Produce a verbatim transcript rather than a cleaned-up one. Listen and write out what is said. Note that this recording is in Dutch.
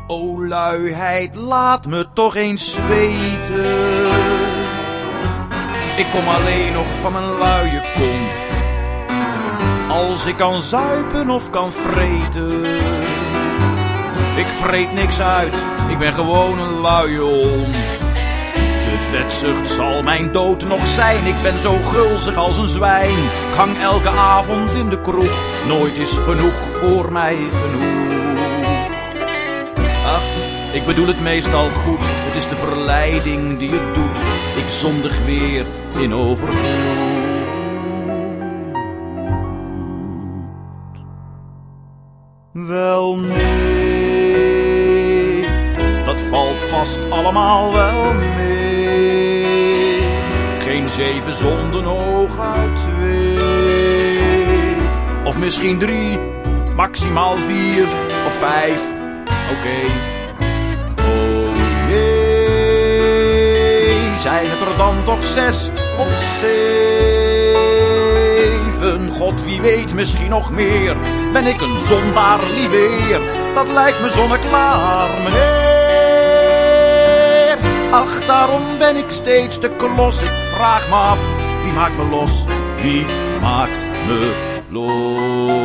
O luiheid, laat me toch eens weten. Ik kom alleen nog van mijn luie kont. Als ik kan zuipen of kan vreten. Ik vreet niks uit, ik ben gewoon een luie hond. De vetzucht zal mijn dood nog zijn. Ik ben zo gulzig als een zwijn. Ik hang elke avond in de kroeg. Nooit is genoeg voor mij genoeg. Ach, ik bedoel het meestal goed. Het is de verleiding die het doet. Ik zondig weer in overvloed. Wel nee, dat valt vast allemaal wel mee. Geen zeven zonden hooguit twee. Of misschien drie, maximaal vier of vijf. Oké. Okay. Oh jee, zijn het er dan toch zes of zeven? God, wie weet, misschien nog meer. Ben ik een zondaar, lieveer? Dat lijkt me zonneklaar, meneer. Ach, daarom ben ik steeds te klos. Ik vraag me af, wie maakt me los? Wie maakt me los?